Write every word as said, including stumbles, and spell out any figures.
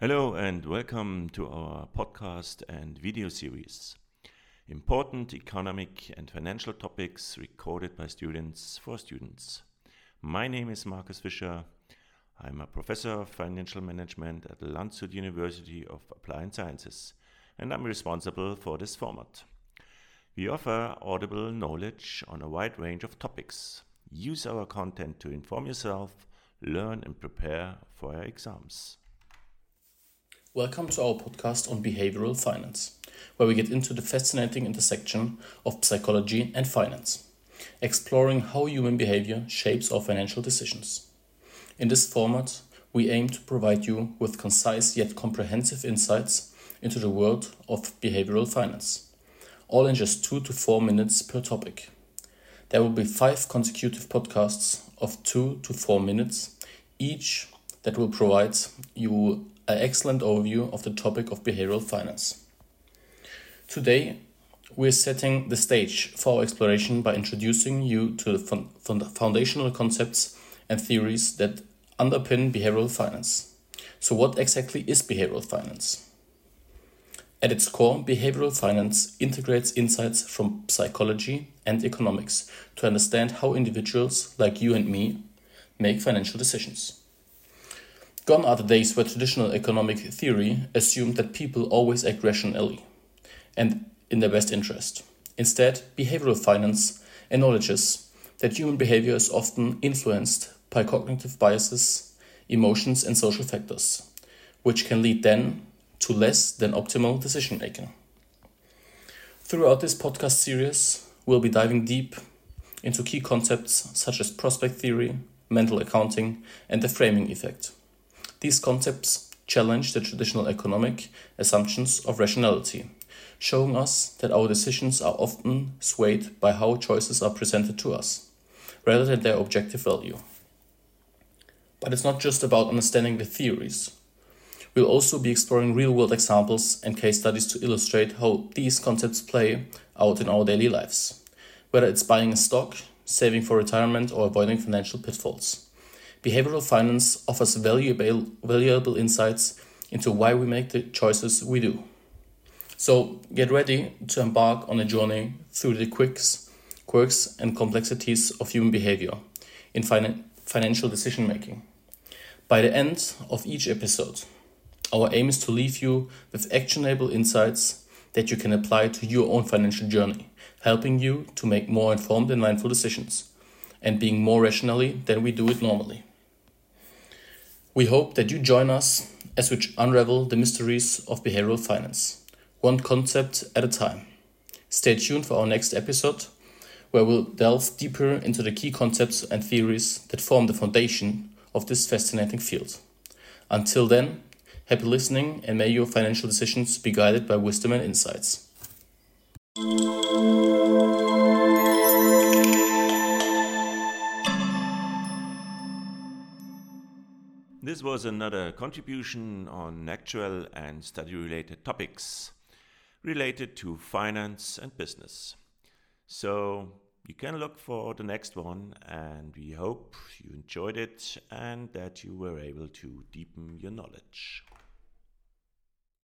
Hello and welcome to our podcast and video series. Important economic and financial topics recorded by students for students. My name is Markus Fischer. I'm a professor of financial management at Landshut University of Applied Sciences, and I'm responsible for this format. We offer audible knowledge on a wide range of topics. Use our content to inform yourself, learn and prepare for your exams. Welcome to our podcast on behavioral finance, where we get into the fascinating intersection of psychology and finance, exploring how human behavior shapes our financial decisions. In this format, we aim to provide you with concise yet comprehensive insights into the world of behavioral finance, all in just two to four minutes per topic. There will be five consecutive podcasts of two to four minutes each that will provide you an excellent overview of the topic of behavioral finance. Today, we're setting the stage for our exploration by introducing you to the fun- fun- foundational concepts and theories that underpin behavioral finance. So what exactly is behavioral finance? At its core, behavioral finance integrates insights from psychology and economics to understand how individuals like you and me make financial decisions. Gone are the days where traditional economic theory assumed that people always act rationally and in their best interest. Instead, behavioral finance acknowledges that human behavior is often influenced by cognitive biases, emotions, and social factors, which can lead then to less than optimal decision making. Throughout this podcast series, we'll be diving deep into key concepts such as prospect theory, mental accounting, and the framing effect. These concepts challenge the traditional economic assumptions of rationality, showing us that our decisions are often swayed by how choices are presented to us, rather than their objective value. But it's not just about understanding the theories. We'll also be exploring real-world examples and case studies to illustrate how these concepts play out in our daily lives, whether it's buying a stock, saving for retirement, or avoiding financial pitfalls. Behavioral finance offers valuable, valuable insights into why we make the choices we do. So get ready to embark on a journey through the quirks, quirks and complexities of human behavior in finan- financial decision making. By the end of each episode, our aim is to leave you with actionable insights that you can apply to your own financial journey, helping you to make more informed and mindful decisions and being more rationally than we do it normally. We hope that you join us as we unravel the mysteries of behavioral finance, one concept at a time. Stay tuned for our next episode, where we'll delve deeper into the key concepts and theories that form the foundation of this fascinating field. Until then, happy listening, and may your financial decisions be guided by wisdom and insights. This was another contribution on actual and study-related topics related to finance and business. So you can look for the next one, and we hope you enjoyed it and that you were able to deepen your knowledge.